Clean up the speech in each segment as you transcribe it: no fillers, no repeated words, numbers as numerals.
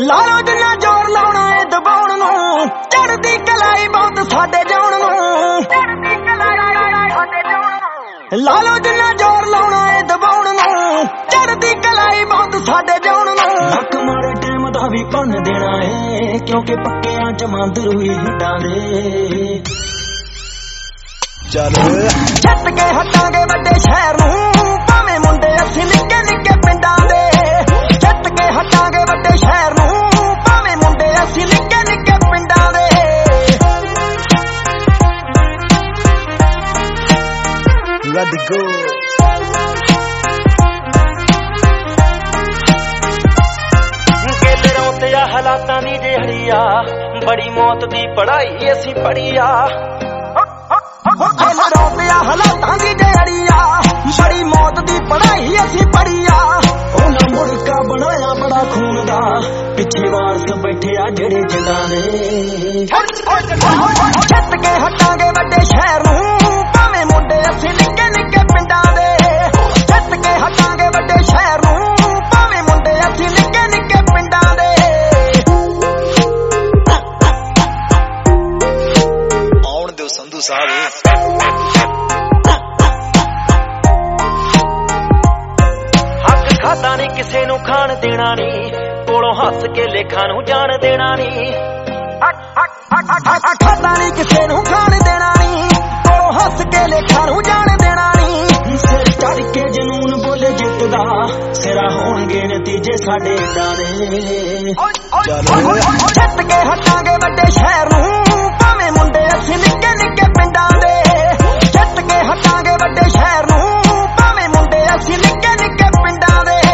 ਲਾ ਲੋ ਜਿੰਨਾ ਜ਼ੋਰ ਲਾਉਣਾ ਏ ਦਬਾਉਣ ਨੂੰ, ਚੜਦੀ ਕਲਾਈ ਬਹੁਤ ਸਾਡੇ ਜਾਣ ਨੂੰ। ਲਾ ਲੋ ਜਿੰਨਾ ਜ਼ੋਰ ਲਾਉਣਾ ਏ ਦਬਾਉਣ ਨੂੰ, ਚੜਦੀ ਕਲਾਈ ਬਹੁਤ ਸਾਡੇ ਜਾਣ ਨੂੰ। ਹੱਕ ਮਾਰੇ ਟਾਈਮ ਦਾ ਵੀ ਭੰਨ ਦੇਣਾ ਏ, ਕਿਉਂਕਿ ਪੱਕਿਆਂ ਚ ਮੰਦਰ ਹੋਈ ਹਿੱਟਾਂ ਦੇ। ਚੱਲ ਛੱਤ ਕੇ ਹਟਾਂਗੇ ਵੱਡੇ ਸ਼ਹਿਰ ਨੂੰ, ਭਾਵੇਂ ਮੁੰਡੇ ਅਸੀਂ ਨਿੱਕੇ ਨਿੱਕੇ ਪਿੰਡਾਂ ਦੇ। ਛੱਤ ਕੇ ਹਟਾਂਗੇ ਵੱਡੇ ਸ਼ਹਿਰ ਨੂੰ, ਭਾਵੇਂ ਮੁੰਡੇ ਅਸੀਂ ਨਿੱਕੇ ਨਿੱਕੇ ਪਿੰਡਾਂ ਦੇ। Let it go। ਗੇਲਰਾਂ ਤੇ ਆ ਹਾਲਾਤਾਂ ਦੀ ਜਿਹੜੀ ਆ, ਬੜੀ ਮੌਤ ਦੀ ਪੜ੍ਹਾਈ ਅਸੀਂ ਪੜ੍ਹੀ ਆ। ਗੇਲਰਾਂ ਤੇ ਆ ਹਾਲਾਤਾਂ ਦੀ ਜਿਹੜੀ ਆ, ਬੜੀ ਮੌਤ ਦੀ ਪੜ੍ਹਾਈ ਅਸੀਂ ਪੜ੍ਹੀ ਆ। ਉਹਨਾਂ ਮੁੜਕਾ ਬਣਾਇਆ ਬੜਾ ਖੂਨ ਦਾ, ਪਿੱਛੇ ਵਾਰਸ ਬੈਠੇ ਆ ਜਿਹੜੇ ਜਿੰਦਾਂ ਦੇ। ਛੱਤ ਕੇ ਹਟਾਂਗੇ ਵੱਡੇ ਸ਼ਹਿਰ ਨੂੰ, ਭਾਵੇਂ ਮੁੰਡੇ ਅਸੀਂ ਨਿੱਕੇ ਨਿੱਕੇ ਪਿੰਡਾਂ ਦੇ। ਛੱਤ ਕੇ ਹਟਾਂਗੇ ਵੱਡੇ ਸ਼ਹਿਰ ਨੂੰ, ਭਾਵੇਂ ਮੁੰਡੇ ਅਸੀਂ ਨਿੱਕੇ ਨਿੱਕੇ ਪਿੰਡਾਂ ਦੇ। ਆਉਣ ਦਿਓ ਸੰਧੂ ਸਾਹਿਬ। ਖਾਦਾ ਨੀ ਕਿਸੇ ਨੂੰ ਖਾਣ ਦੇਣਾ ਨੀ, ਕੋਲੋਂ ਹੱਸ ਕੇ ਲੇਖਾਂ ਨੂੰ ਜਾਣ ਦੇਣਾ ਨੀ। ਖਾਦਾ ਨੀ ਕਿਸੇ ਨੂੰ ਖਾਣ ਦੇਣਾ ਨੀ, ਕੋਲੋਂ ਹੱਸ ਕੇ ਲੇਖਾਂ ਨੂੰ ਜਾਣ ਦੇਣਾ ਨੀ। ਸਿਰ ਚੜ ਕੇ ਜਨੂਨ ਬੋਲੇ ਜਿੱਤਦਾ, ਸਿਰਾ ਹੋਣਗੇ ਨਤੀਜੇ ਸਾਡੇ ਏਦਾਂ ਦੇ। ਛੱਤ ਕੇ ਹਟਾਂਗੇ ਵੱਡੇ ਸ਼ਹਿਰ ਨੂੰ, ਭਾਵੇਂ ਮੁੰਡੇ ਅਸੀਂ ਨਿੱਕੇ ਨਿੱਕੇ ਪਿੰਡਾਂ ਦੇ। ਛੱਤ ਕੇ ਹਟਾਂਗੇ ਵੱਡੇ ਸ਼ਹਿਰ ਨੂੰ, ਭਾਵੇਂ ਮੁੰਡੇ ਅਸੀਂ ਨਿੱਕੇ ਨਿੱਕੇ ਪਿੰਡਾਂ ਦੇ।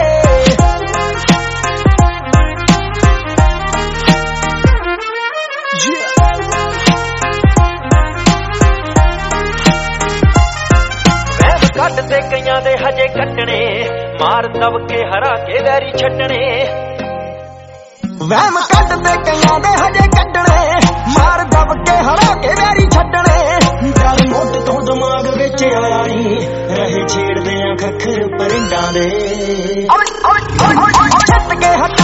ਕੱਟ ਤੇ ਕਈਆਂ ਦੇ ਹਜੇ ਕੱਟਣੇ, ਮਾਰ ਦਬ ਕੇ ਹਰਾ ਕੇ ਵੈਰੀ ਛੱਡਣੇ। ਵਹਿਮ ਕੱਢ ਤੇ ਕਈਆਂ ਦੇ ਹਜੇ ਕੱਢਣੇ, ਮਾਰ ਦਬ ਕੇ ਹਰਾ ਕੇ ਵੈਰੀ ਛੱਡਣੇ। ਜਦ ਮੁੱਢ ਤੋਂ ਦਿਮਾਗ ਵਿੱਚ ਆਇਆ ਨੀ, ਰਹੇ ਛੇੜਦੇ ਆ ਖੱਖਰ ਪਰਿੰਡਾਂ ਦੇ। ਛੱਤ ਕੇ